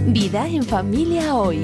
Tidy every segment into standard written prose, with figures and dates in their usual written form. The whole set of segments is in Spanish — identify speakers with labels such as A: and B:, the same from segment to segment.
A: Vida en familia hoy.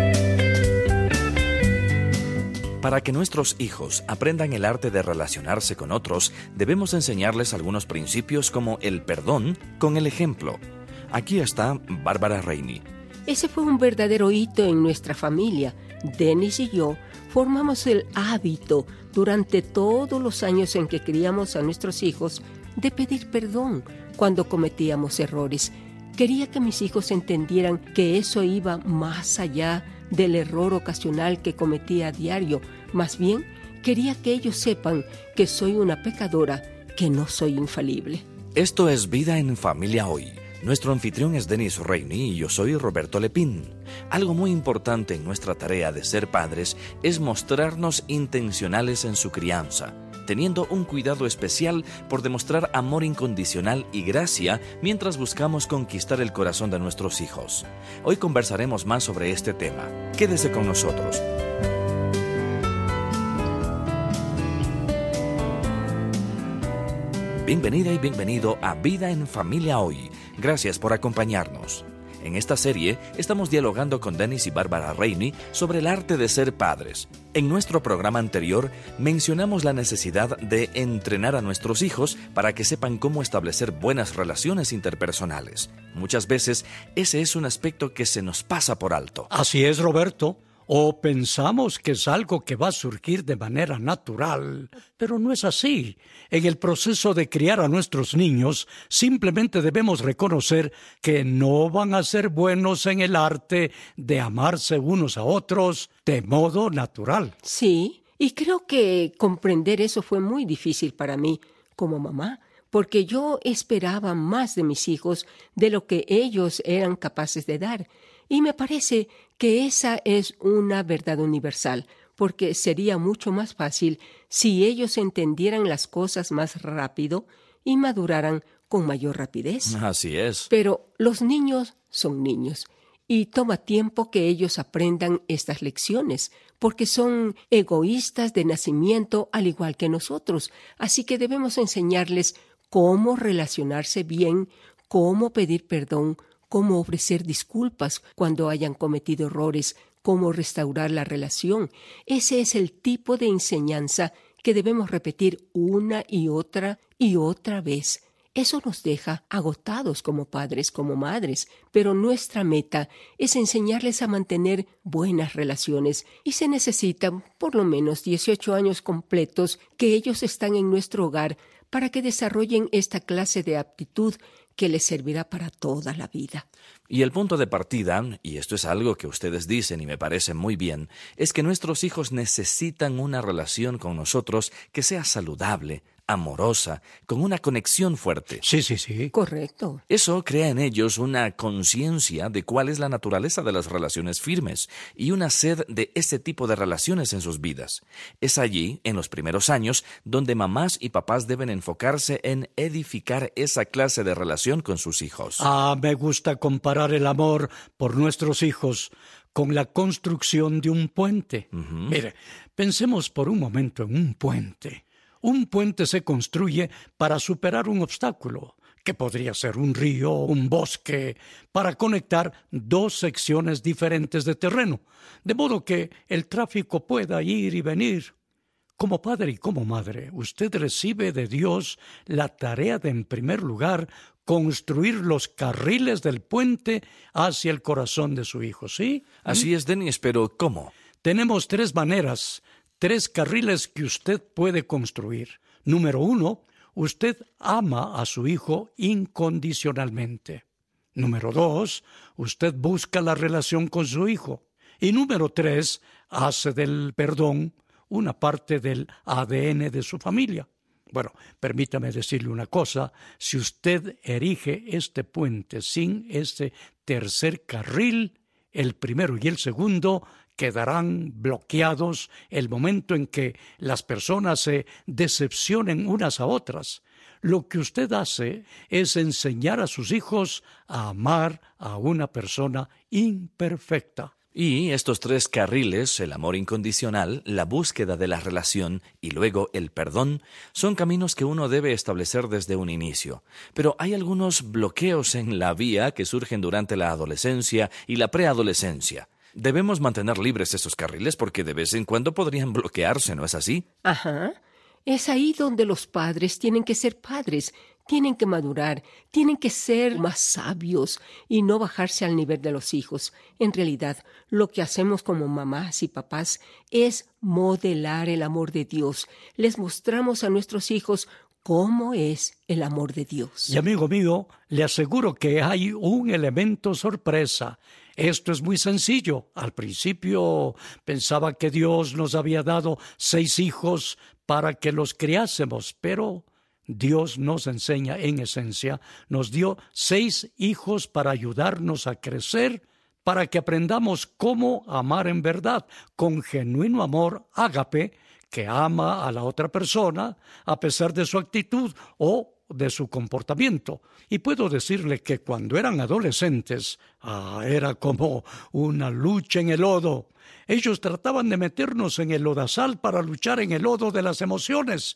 B: Para que nuestros hijos aprendan el arte de relacionarse con otros, debemos enseñarles algunos principios como el perdón con el ejemplo. Aquí está Bárbara Rainey.
C: Ese fue un verdadero hito en nuestra familia. Dennis y yo formamos el hábito durante todos los años en que criamos a nuestros hijos de pedir perdón cuando cometíamos errores. Quería que mis hijos entendieran que eso iba más allá del error ocasional que cometía a diario. Más bien, quería que ellos sepan que soy una pecadora, que no soy infalible.
B: Esto es Vida en Familia Hoy. Nuestro anfitrión es Dennis Rainey y yo soy Roberto Lepín. Algo muy importante en nuestra tarea de ser padres es mostrarnos intencionales en su crianza, teniendo un cuidado especial por demostrar amor incondicional y gracia mientras buscamos conquistar el corazón de nuestros hijos. Hoy conversaremos más sobre este tema. Quédese con nosotros. Bienvenida y bienvenido a Vida en Familia Hoy. Gracias por acompañarnos. En esta serie estamos dialogando con Dennis y Bárbara Rainey sobre el arte de ser padres. En nuestro programa anterior mencionamos la necesidad de entrenar a nuestros hijos para que sepan cómo establecer buenas relaciones interpersonales. Muchas veces ese es un aspecto que se nos pasa por alto.
D: Así es, Roberto. O pensamos que es algo que va a surgir de manera natural, pero no es así. En el proceso de criar a nuestros niños, simplemente debemos reconocer que no van a ser buenos en el arte de amarse unos a otros de modo natural.
C: Sí, y creo que comprender eso fue muy difícil para mí como mamá, porque yo esperaba más de mis hijos de lo que ellos eran capaces de dar. Y me parece que esa es una verdad universal, porque sería mucho más fácil si ellos entendieran las cosas más rápido y maduraran con mayor rapidez.
B: Así es.
C: Pero los niños son niños y toma tiempo que ellos aprendan estas lecciones, porque son egoístas de nacimiento al igual que nosotros. Así que debemos enseñarles cómo relacionarse bien, cómo pedir perdón, cómo ofrecer disculpas cuando hayan cometido errores, cómo restaurar la relación. Ese es el tipo de enseñanza que debemos repetir una y otra vez. Eso nos deja agotados como padres, como madres, pero nuestra meta es enseñarles a mantener buenas relaciones y se necesitan por lo menos 18 años completos que ellos están en nuestro hogar para que desarrollen esta clase de aptitud que les servirá para toda la vida.
B: Y el punto de partida, y esto es algo que ustedes dicen y me parece muy bien, es que nuestros hijos necesitan una relación con nosotros que sea saludable, amorosa, con una conexión fuerte.
D: Sí.
C: Correcto.
B: Eso crea en ellos una conciencia de cuál es la naturaleza de las relaciones firmes y una sed de ese tipo de relaciones en sus vidas. Es allí, en los primeros años, donde mamás y papás deben enfocarse en edificar esa clase de relación con sus hijos.
D: Me gusta comparar el amor por nuestros hijos con la construcción de un puente. Mire, pensemos por un momento en un puente. Un puente se construye para superar un obstáculo, que podría ser un río, un bosque, para conectar dos secciones diferentes de terreno, de modo que el tráfico pueda ir y venir. Como padre y como madre, usted recibe de Dios la tarea de, en primer lugar, construir los carriles del puente hacia el corazón de su hijo, ¿sí?
B: Así es, Dennis, pero ¿cómo?
D: Tenemos tres maneras, tres carriles que usted puede construir. Número 1, usted ama a su hijo incondicionalmente. Número 2, usted busca la relación con su hijo. Y número 3, hace del perdón una parte del ADN de su familia. Bueno, permítame decirle una cosa, si usted erige este puente sin ese tercer carril, el primero y el segundo quedarán bloqueados el momento en que las personas se decepcionen unas a otras. Lo que usted hace es enseñar a sus hijos a amar a una persona imperfecta.
B: Y estos 3 carriles, el amor incondicional, la búsqueda de la relación y luego el perdón, son caminos que uno debe establecer desde un inicio. Pero hay algunos bloqueos en la vía que surgen durante la adolescencia y la preadolescencia. Debemos mantener libres esos carriles porque de vez en cuando podrían bloquearse, ¿no es así?
C: Ajá. Es ahí donde los padres tienen que ser padres, tienen que madurar, tienen que ser más sabios y no bajarse al nivel de los hijos. En realidad, lo que hacemos como mamás y papás es modelar el amor de Dios. Les mostramos a nuestros hijos cómo es el amor de Dios.
D: Y amigo mío, le aseguro que hay un elemento sorpresa. Esto es muy sencillo. Al principio pensaba que Dios nos había dado 6 hijos para que los criásemos, pero Dios nos enseña en esencia, nos dio 6 hijos para ayudarnos a crecer, para que aprendamos cómo amar en verdad, con genuino amor ágape, que ama a la otra persona a pesar de su actitud o de su comportamiento. Y puedo decirle que cuando eran adolescentes, era como una lucha en el lodo. Ellos trataban de meternos en el lodazal para luchar en el lodo de las emociones.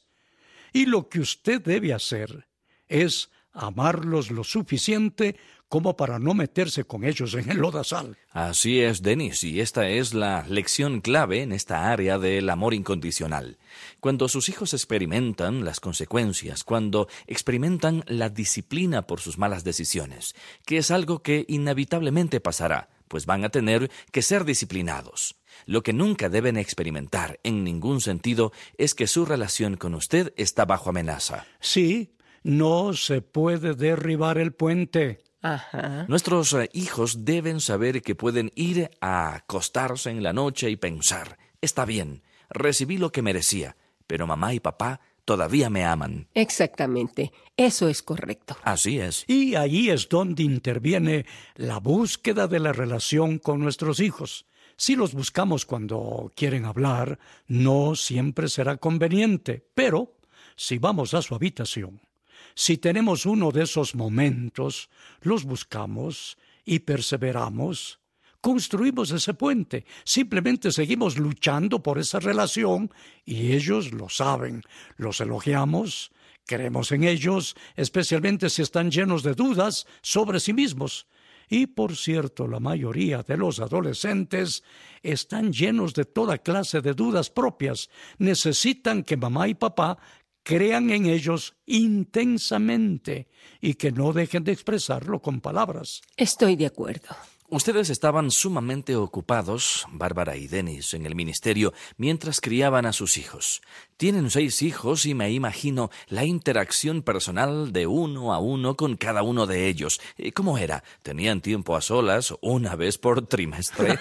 D: Y lo que usted debe hacer es amarlos lo suficiente como para no meterse con ellos en el lodazal.
B: Así es, Denis, y esta es la lección clave en esta área del amor incondicional. Cuando sus hijos experimentan las consecuencias, cuando experimentan la disciplina por sus malas decisiones, que es algo que inevitablemente pasará, pues van a tener que ser disciplinados. Lo que nunca deben experimentar en ningún sentido es que su relación con usted está bajo amenaza.
D: Sí, no se puede derribar el puente.
C: Ajá.
B: Nuestros hijos deben saber que pueden ir a acostarse en la noche y pensar, está bien, recibí lo que merecía, pero mamá y papá todavía me aman.
C: Exactamente, eso es correcto.
B: Así es.
D: Y ahí es donde interviene la búsqueda de la relación con nuestros hijos. Si los buscamos cuando quieren hablar, no siempre será conveniente, pero si vamos a su habitación, si tenemos uno de esos momentos, los buscamos y perseveramos, construimos ese puente, simplemente seguimos luchando por esa relación y ellos lo saben, los elogiamos, creemos en ellos, especialmente si están llenos de dudas sobre sí mismos. Y por cierto, la mayoría de los adolescentes están llenos de toda clase de dudas propias. Necesitan que mamá y papá crean en ellos intensamente y que no dejen de expresarlo con palabras.
C: Estoy de acuerdo.
B: Ustedes estaban sumamente ocupados, Bárbara y Denis, en el ministerio mientras criaban a sus hijos. Tienen 6 hijos y me imagino la interacción personal de uno a uno con cada uno de ellos. ¿Cómo era? ¿Tenían tiempo a solas una vez por trimestre?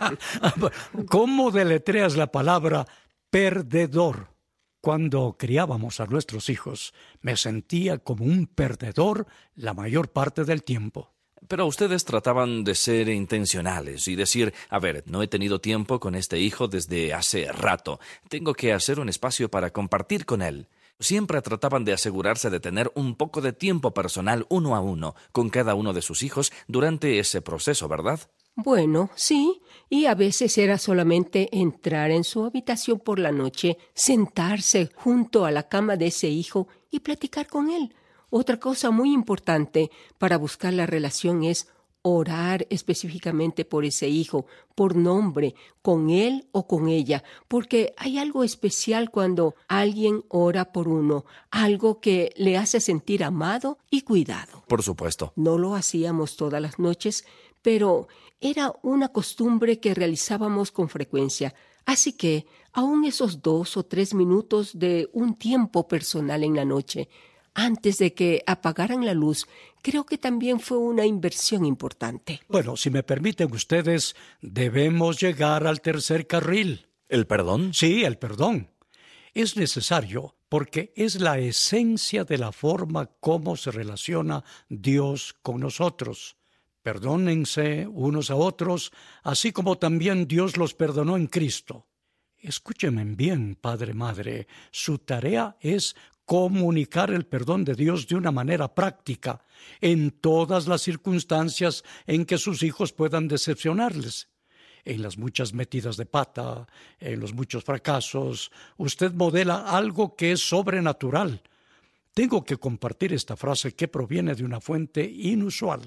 D: ¿Cómo deletreas la palabra perdedor? Cuando criábamos a nuestros hijos, me sentía como un perdedor la mayor parte del tiempo.
B: Pero ustedes trataban de ser intencionales y decir, a ver, no he tenido tiempo con este hijo desde hace rato. Tengo que hacer un espacio para compartir con él. Siempre trataban de asegurarse de tener un poco de tiempo personal uno a uno con cada uno de sus hijos durante ese proceso, ¿verdad?
C: Bueno, sí, y a veces era solamente entrar en su habitación por la noche, sentarse junto a la cama de ese hijo y platicar con él. Otra cosa muy importante para buscar la relación es orar específicamente por ese hijo, por nombre, con él o con ella, porque hay algo especial cuando alguien ora por uno, algo que le hace sentir amado y cuidado.
B: Por supuesto.
C: No lo hacíamos todas las noches, pero era una costumbre que realizábamos con frecuencia. Así que, aun esos 2 o 3 minutos de un tiempo personal en la noche, antes de que apagaran la luz, creo que también fue una inversión importante.
D: Bueno, si me permiten ustedes, debemos llegar al tercer carril.
B: ¿El perdón?
D: Sí, el perdón. Es necesario porque es la esencia de la forma como se relaciona Dios con nosotros. Perdónense unos a otros, así como también Dios los perdonó en Cristo. Escúchenme bien, padre, madre, su tarea es comunicar el perdón de Dios de una manera práctica en todas las circunstancias en que sus hijos puedan decepcionarles. En las muchas metidas de pata, en los muchos fracasos, usted modela algo que es sobrenatural. Tengo que compartir esta frase que proviene de una fuente inusual.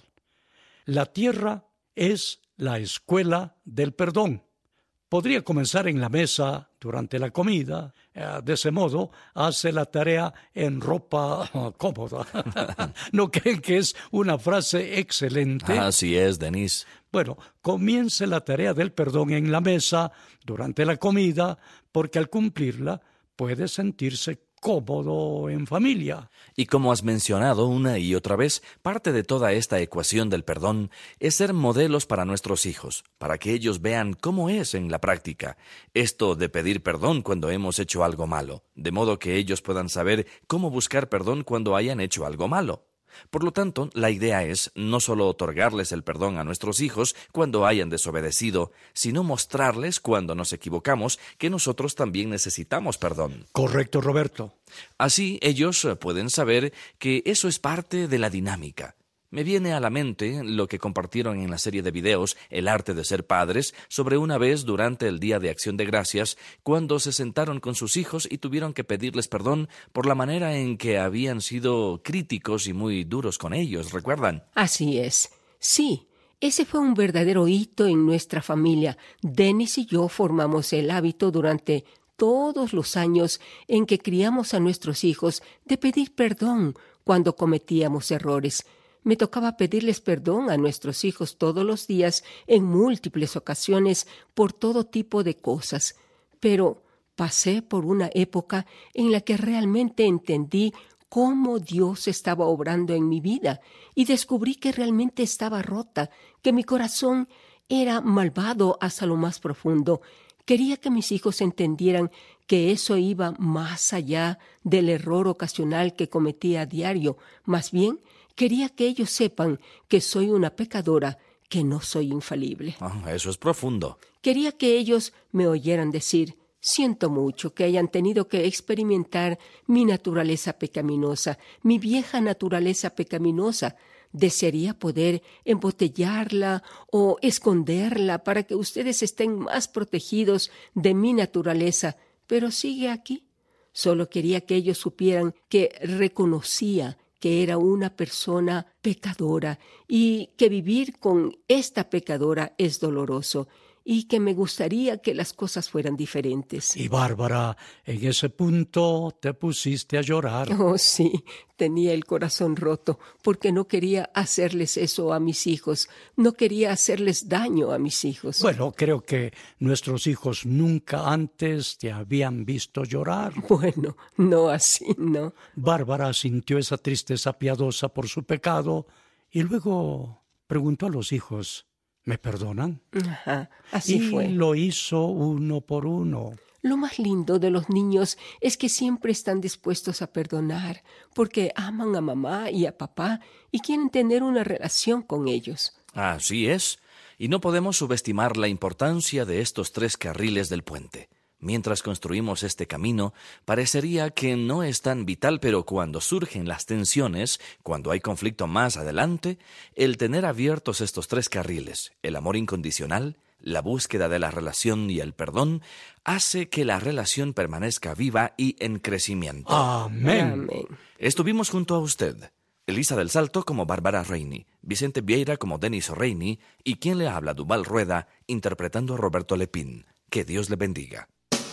D: La tierra es la escuela del perdón. Podría comenzar en la mesa durante la comida. De ese modo, hace la tarea en ropa cómoda. ¿No creen que es una frase excelente?
B: Así es, Denis.
D: Bueno, comience la tarea del perdón en la mesa durante la comida, porque al cumplirla puede sentirse cómodo en familia.
B: Y como has mencionado una y otra vez, parte de toda esta ecuación del perdón es ser modelos para nuestros hijos, para que ellos vean cómo es en la práctica esto de pedir perdón cuando hemos hecho algo malo, de modo que ellos puedan saber cómo buscar perdón cuando hayan hecho algo malo. Por lo tanto, la idea es no solo otorgarles el perdón a nuestros hijos cuando hayan desobedecido, sino mostrarles cuando nos equivocamos que nosotros también necesitamos perdón.
D: Correcto, Roberto.
B: Así ellos pueden saber que eso es parte de la dinámica. Me viene a la mente lo que compartieron en la serie de videos El arte de ser padres sobre una vez durante el Día de Acción de Gracias, cuando se sentaron con sus hijos y tuvieron que pedirles perdón por la manera en que habían sido críticos y muy duros con ellos, ¿recuerdan?
C: Así es. Sí, ese fue un verdadero hito en nuestra familia. Denis y yo formamos el hábito durante todos los años en que criamos a nuestros hijos de pedir perdón cuando cometíamos errores. Me tocaba pedirles perdón a nuestros hijos todos los días en múltiples ocasiones por todo tipo de cosas. Pero pasé por una época en la que realmente entendí cómo Dios estaba obrando en mi vida y descubrí que realmente estaba rota, que mi corazón era malvado hasta lo más profundo. Quería que mis hijos entendieran que eso iba más allá del error ocasional que cometía a diario. Más bien, quería que ellos sepan que soy una pecadora, que no soy infalible.
B: Eso es profundo.
C: Quería que ellos me oyeran decir: siento mucho que hayan tenido que experimentar mi naturaleza pecaminosa, mi vieja naturaleza pecaminosa. Desearía poder embotellarla o esconderla para que ustedes estén más protegidos de mi naturaleza, pero sigue aquí. Solo quería que ellos supieran que reconocía que era una persona pecadora y que vivir con esta pecadora es doloroso y que me gustaría que las cosas fueran diferentes.
D: Y Bárbara, en ese punto te pusiste a llorar.
C: Oh, sí, tenía el corazón roto porque no quería hacerles eso a mis hijos, no quería hacerles daño a mis hijos.
D: Bueno, creo que nuestros hijos nunca antes te habían visto llorar.
C: Bueno, no así, ¿no?
D: Bárbara sintió esa tristeza piadosa por su pecado y luego preguntó a los hijos: ¿me perdonan?
C: Ajá, así fue.
D: Y lo hizo uno por uno.
C: Lo más lindo de los niños es que siempre están dispuestos a perdonar, porque aman a mamá y a papá y quieren tener una relación con ellos.
B: Así es. Y no podemos subestimar la importancia de estos 3 carriles del puente. Mientras construimos este camino, parecería que no es tan vital, pero cuando surgen las tensiones, cuando hay conflicto más adelante, el tener abiertos estos 3 carriles, el amor incondicional, la búsqueda de la relación y el perdón, hace que la relación permanezca viva y en crecimiento.
D: Amén.
C: Amén.
B: Estuvimos junto a usted, Elisa del Salto como Bárbara Reini, Vicente Vieira como Denis Reini y quien le habla, Duval Rueda, interpretando a Roberto Lepín. Que Dios le bendiga.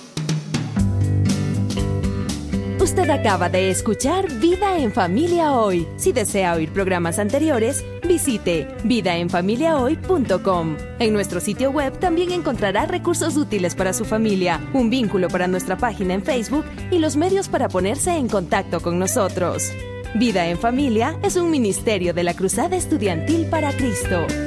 A: Usted acaba de escuchar Vida en Familia Hoy. Si desea oír programas anteriores, visite vidaenfamiliahoy.com. En nuestro sitio web también encontrará recursos útiles para su familia, un vínculo para nuestra página en Facebook y los medios para ponerse en contacto con nosotros. Vida en Familia es un ministerio de la Cruzada Estudiantil para Cristo.